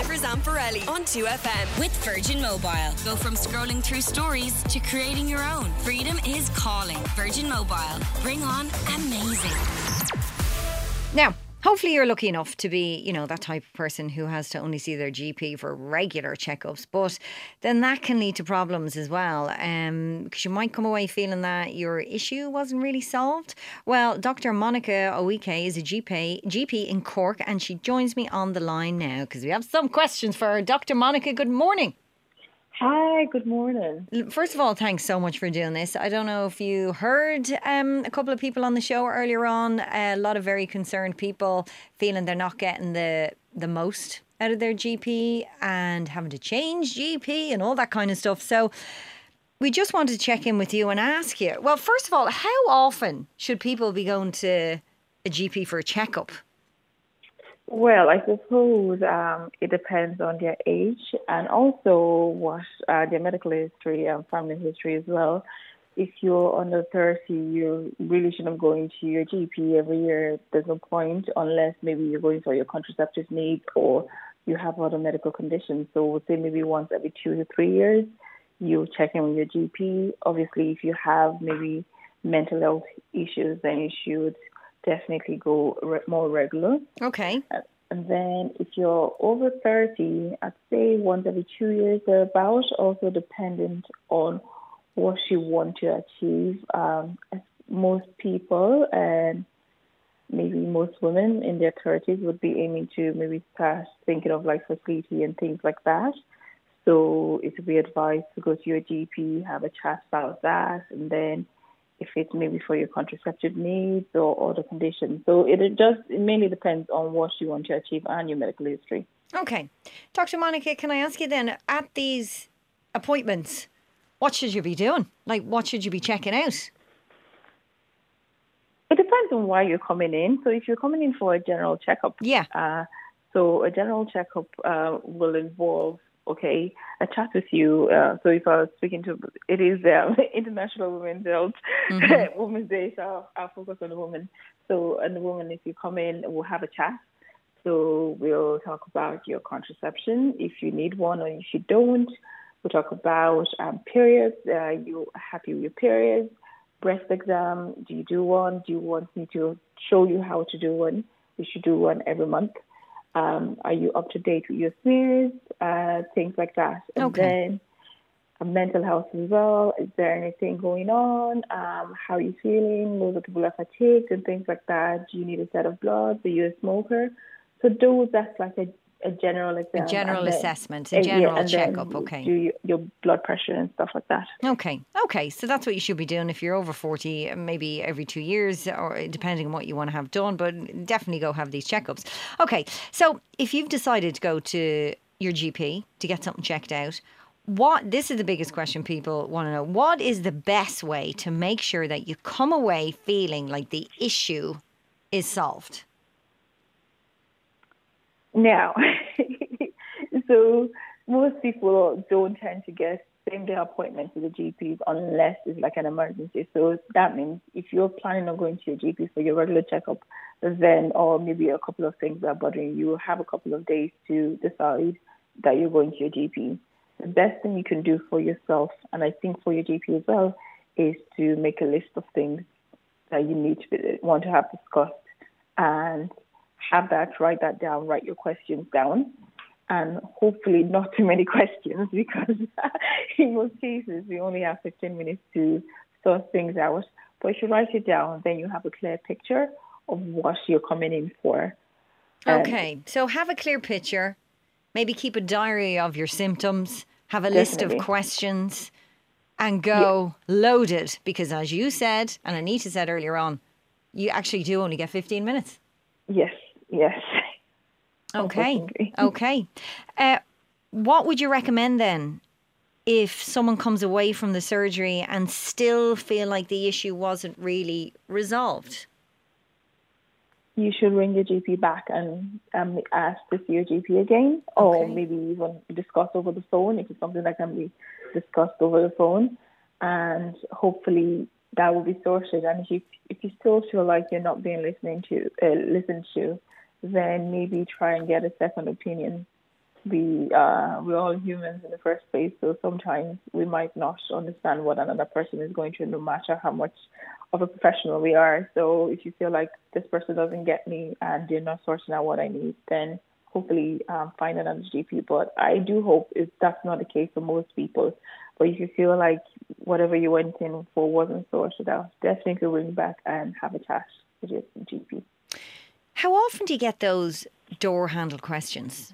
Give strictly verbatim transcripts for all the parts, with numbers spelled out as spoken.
Evers and Pirelli on two F M. With Virgin Mobile. Go from scrolling through stories to creating your own. Freedom is calling. Virgin Mobile. Bring on amazing. Now, hopefully you're lucky enough to be, you know, that type of person who has to only see their G P for regular checkups. But then that can lead to problems as well, um, because you might come away feeling that your issue wasn't really solved. Well, Doctor Monica Owike is a G P, G P in Cork, and she joins me on the line now because we have some questions for her. Doctor Monica, good morning. Hi, good morning. First of all, thanks so much for doing this. I don't know if you heard um, a couple of people on the show earlier on, a lot of very concerned people feeling they're not getting the the most out of their G P and having to change G P and all that kind of stuff. So we just wanted to check in with you and ask you, well, first of all, how often should people be going to a G P for a checkup? Well, I suppose um, it depends on their age and also what uh, their medical history and family history as well. If you're under thirty, you really shouldn't go into your G P every year. There's no point unless maybe you're going for your contraceptive needs or you have other medical conditions. So we'll say maybe once every two to three years, you check in with your G P. Obviously, if you have maybe mental health issues, then you should definitely go re- more regular. Okay. Uh, and then if you're over thirty, I'd say once every two years thereabout, also dependent on what you want to achieve. Um, as most people and maybe most women in their thirties would be aiming to maybe start thinking of like fertility and things like that. So it would be advised to go to your G P, have a chat about that, and then if it's maybe for your contraceptive needs or other conditions. So it, it just it mainly depends on what you want to achieve and your medical history. Okay. Doctor Monica, can I ask you then, at these appointments, what should you be doing? Like, what should you be checking out? It depends on why you're coming in. So if you're coming in for a general checkup, yeah. Uh, so a general checkup uh, will involve, okay, a chat with you. Uh, so if I was speaking to, it is um, International Women's Health, mm-hmm. Women's Day, so I'll focus on the woman. So, and the woman, if you come in, we'll have a chat. So we'll talk about your contraception, if you need one or if you don't. We'll talk about um, periods. Uh, you happy with your periods? Breast exam, do you do one? Do you want me to show you how to do one? We should do one every month. Um, are you up to date with your smears? Uh, things like that. And okay. then uh, mental health as well. Is there anything going on? Um, how are you feeling? Most of the people are fatigued and things like that. Do you need a set of blood? Are you a smoker? So those, that's like a, a general exam. A general then, assessment, a general yeah, checkup, okay. Do your, your blood pressure and stuff like that. Okay, okay. So that's what you should be doing if you're over forty, maybe every two years, or depending on what you want to have done, but definitely go have these checkups. Okay, so if you've decided to go to your G P to get something checked out, what, this is the biggest question people want to know, what is the best way to make sure that you come away feeling like the issue is solved? Now, so most people don't tend to get same-day appointments with the G Ps unless it's like an emergency. So that means if you're planning on going to your G P for your regular checkup, then, or maybe a couple of things are bothering you, have a couple of days to decide that you're going to your G P. The best thing you can do for yourself, and I think for your G P as well, is to make a list of things that you need to be, want to have discussed and have that, write that down, write your questions down, and hopefully not too many questions because in most cases we only have fifteen minutes to sort things out. But if you write it down, then you have a clear picture of what you're coming in for. Okay, um, so have a clear picture, maybe keep a diary of your symptoms, have a definitely. list of questions and go yeah. loaded, because as you said, and Anita said earlier on, you actually do only get fifteen minutes. Yes. Yes. Okay. Okay. Uh, what would you recommend then if someone comes away from the surgery and still feel like the issue wasn't really resolved? You should ring your G P back and um, ask to see your G P again, or okay. maybe even discuss over the phone if it's something that can be discussed over the phone, and hopefully that will be sorted. And if you if you still feel like you're not being listening to uh, listened to, then maybe try and get a second opinion. we uh, we're all humans in the first place, so sometimes we might not understand what another person is going through, no matter how much of a professional we are. So if you feel like this person doesn't get me and they're not sorting out what I need, then hopefully um, find another G P. But I do hope if that's not the case for most people. But if you feel like whatever you went in for wasn't sorted out, definitely ring back and have a chat with your G P. How often do you get those door handle questions?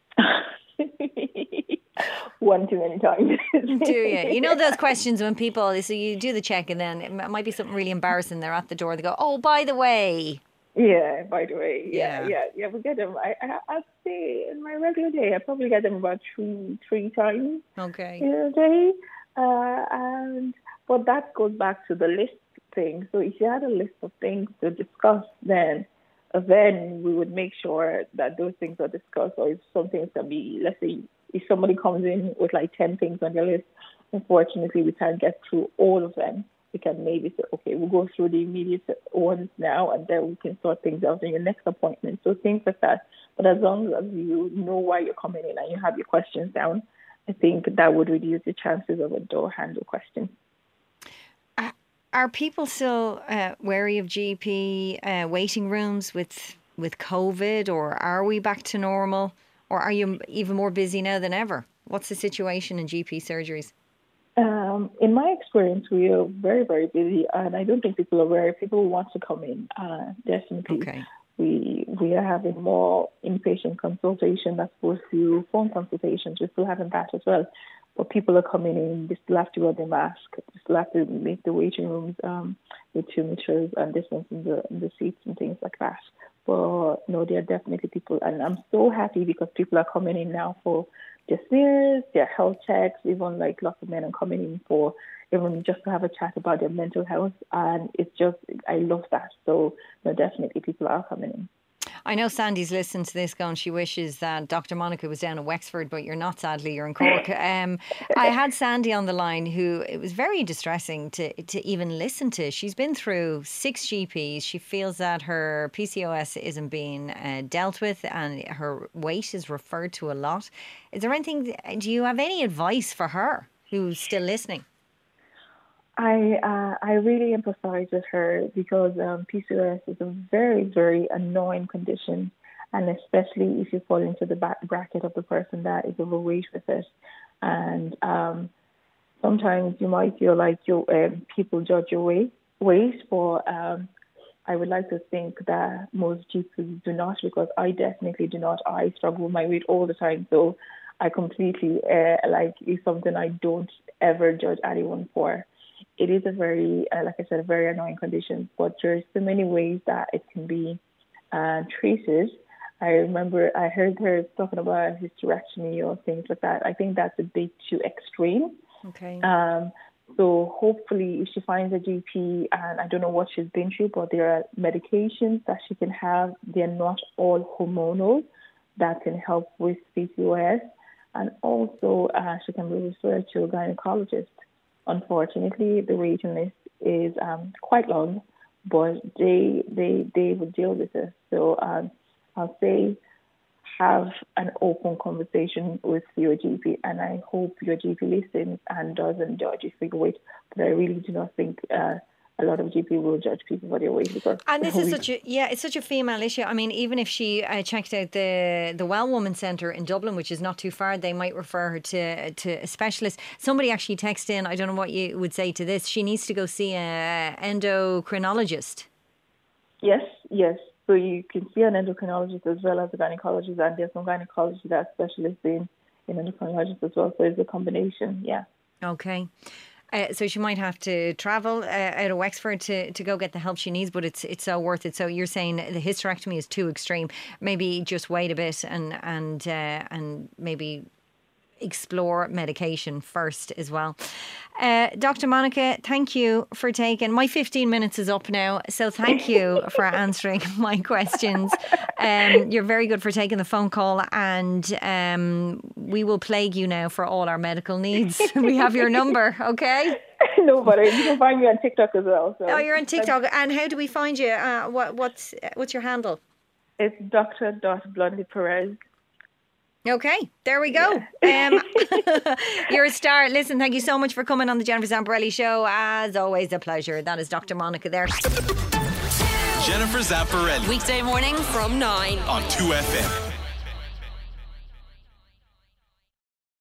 One too many times. Do you? You know those questions when people, so you do the check and then it might be something really embarrassing. They're at the door. They go, "Oh, by the way." Yeah, by the way. Yeah, Yeah, yeah, yeah. We get them. I, I, I'd say in my regular day, I probably get them about three, three times. Okay. In a day. Uh, and but that goes back to the list thing. So if you had a list of things to discuss, then then we would make sure that those things are discussed. Or if something can be, let's say, if somebody comes in with like ten things on their list, unfortunately we can't get through all of them. We can maybe say, okay, we'll go through the immediate ones now, and then we can sort things out in your next appointment. So things like that. But as long as you know why you're coming in and you have your questions down, I think that would reduce the chances of a door handle question. Uh, are people still uh, wary of G P uh, waiting rooms with with COVID, or are we back to normal? Or are you even more busy now than ever? What's the situation in G P surgeries? Um, in my experience, we are very, very busy, and I don't think people are aware. People want to come in, uh, definitely. Okay. We we are having more inpatient consultation as opposed to phone consultations. We're still having that as well. But people are coming in, they still have to wear the mask, they still have to make the waiting rooms um, with two meters and distance in the, in the seats and things like that. But no, there are definitely people, and I'm so happy because people are coming in now for their smears, their health checks, even like lots of men are coming in for even just to have a chat about their mental health, and it's just, I love that. So no, definitely people are coming in. I know Sandy's listening to this going, she wishes that Doctor Monica was down at Wexford, but you're not, sadly, you're in Cork. Um, I had Sandy on the line who it was very distressing to, to even listen to. She's been through six G Ps. She feels that her P C O S isn't being uh, dealt with and her weight is referred to a lot. Is there anything, do you have any advice for her who's still listening? I uh, I really empathize with her because um, P C O S is a very, very annoying condition, and especially if you fall into the back bracket of the person that is overweight with it. And um, sometimes you might feel like you uh, people judge your weight, weight, but um, I would like to think that most G Ps do not, because I definitely do not. I struggle with my weight all the time, so I completely uh, like it's something I don't ever judge anyone for. It is a very, uh, like I said, a very annoying condition, but there's so many ways that it can be uh, treated. I remember I heard her talking about hysterectomy or things like that. I think that's a bit too extreme. Okay. Um, so hopefully if she finds a G P, and I don't know what she's been through, but there are medications that she can have. They're not all hormonal that can help with P C O S. And also uh, she can be referred to a gynecologist. Unfortunately, the waiting list is um, quite long, but they they they will deal with it. So um, I'll say have an open conversation with your G P, and I hope your G P listens and doesn't judge you for your weight. But I really do not think uh, a lot of G P will judge people for their weight. Because and this is such a yeah, it's such a female issue. I mean, even if she uh, checked out the the Well Woman Centre in Dublin, which is not too far, they might refer her to to a specialist. Somebody actually texted in. I don't know what you would say to this. She needs to go see an endocrinologist. Yes, yes. So you can see an endocrinologist as well as a gynecologist, and there's some gynecologists that specialize in in endocrinologists as well. So it's a combination. Yeah. Okay. Uh, so she might have to travel uh, out of Wexford to, to go get the help she needs, but it's it's so worth it. So you're saying the hysterectomy is too extreme. Maybe just wait a bit and and uh, and maybe explore medication first as well. Uh, Doctor Monica, thank you for taking, my fifteen minutes is up now, so thank you for answering my questions. Um, you're very good for taking the phone call, and um, we will plague you now for all our medical needs. We have your number, okay? No, but you can find me on TikTok as well. So. Oh, you're on TikTok. And how do we find you? Uh, what, what's, what's your handle? It's Doctor Blondie Perez. Okay, there we go. Um, you're a star. Listen, thank you so much for coming on the Jennifer Zamparelli Show. As always, a pleasure. That is Doctor Monica there. Jennifer Zamparelli. Weekday morning from nine on two F M.